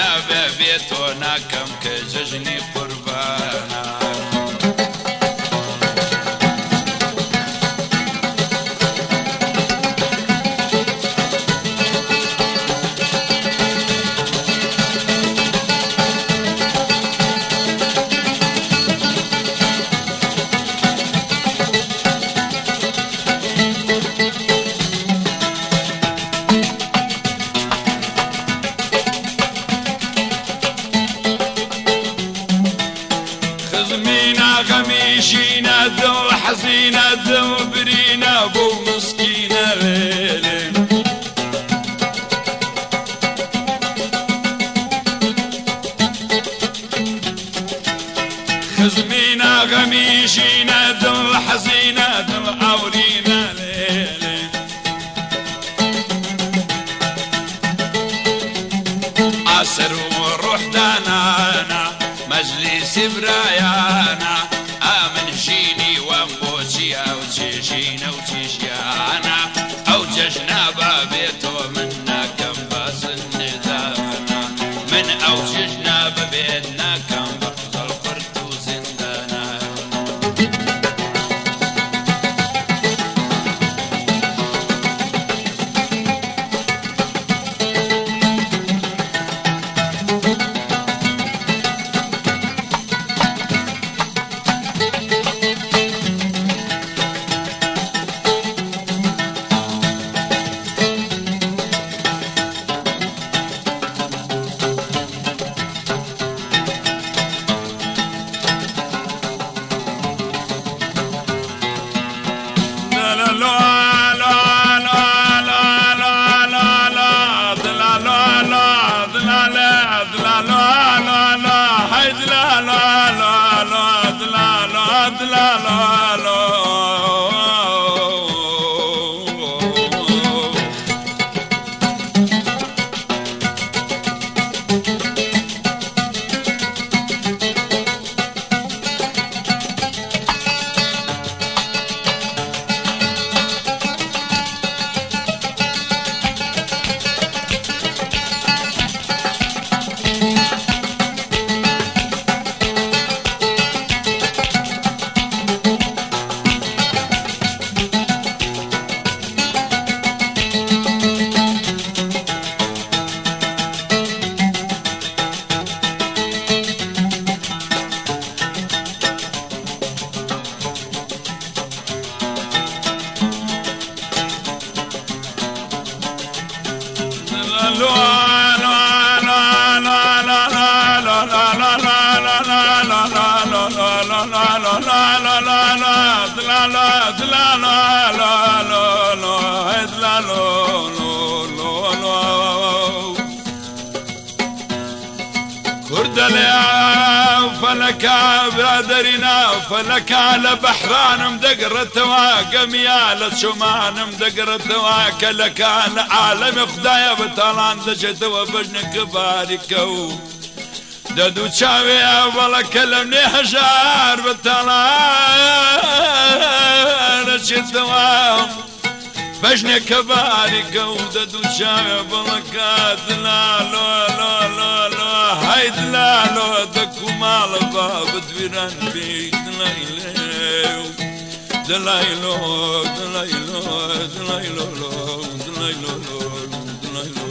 جژنا ببيتو ناكم كججني قربانا غميشينا ذو حزينة ذو برينا بو مسكينة ليلي خزمينا غميشينا ذو حزينة ذو أورينا ليلي عسر وروح دانانا مجلس برايانا آمن جيني وانبوتي أو تجينا وتجيانا أو ججنا بابيتو منا كم باس الندانا من أو ججنا ببيتنا كم بخت القرد وزندانا فلك برادرنا فلك على بحران مدقرة واقم يا لشمان مدقرة واكلك على عالم خدايا بطلان دشت وبجنك باركو دادو تشاوي ولا كلمني حجار بطلان دشت بجنك باركو دادو تشاوي بلكات لا لا لا لا لا هيد لا لا دكو مال باب دويران بيت دلايلو دلايلو دلايلو دلايلو دلايلو دلايلو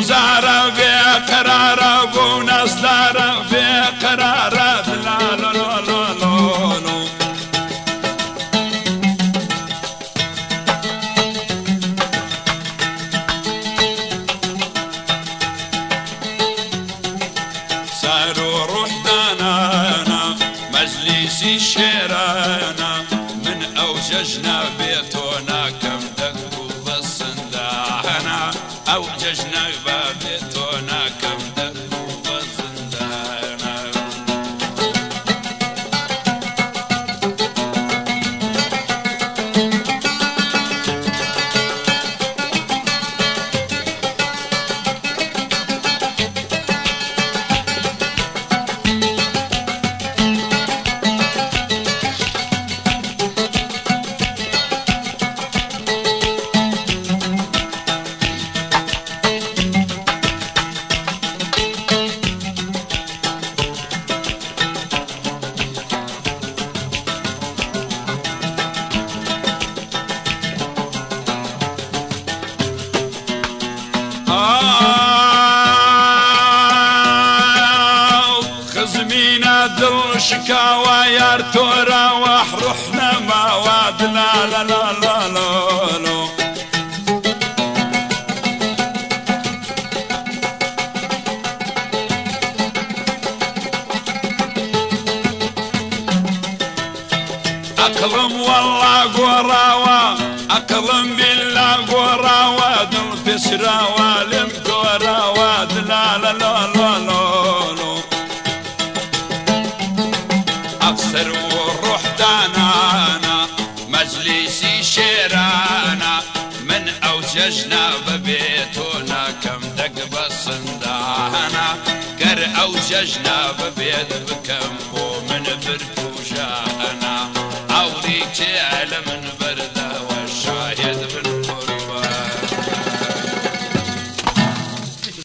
زارة بقرارة وناس دارة بقرارة لا لا لا لا لا صاروا روحنا مجلسي شيرانا من أوججنا بيتنا كم دقوا بالصنداحنا أوججنا بيتنا كم دقوا بالصنداحنا خزمينا دل شكاوى يار تورا وحرحنا ما واد لا لا لا لا لا لا أقلم والله قراوة أقلم بالله قراوة دل فسراوة لم قراوة لا لا لا لا لا أقصر والروح دانانا مجلسي شيرانا من أوججنا ببيتنا كم دق بصندانا قر أوججنا ببيت بكم ومن برد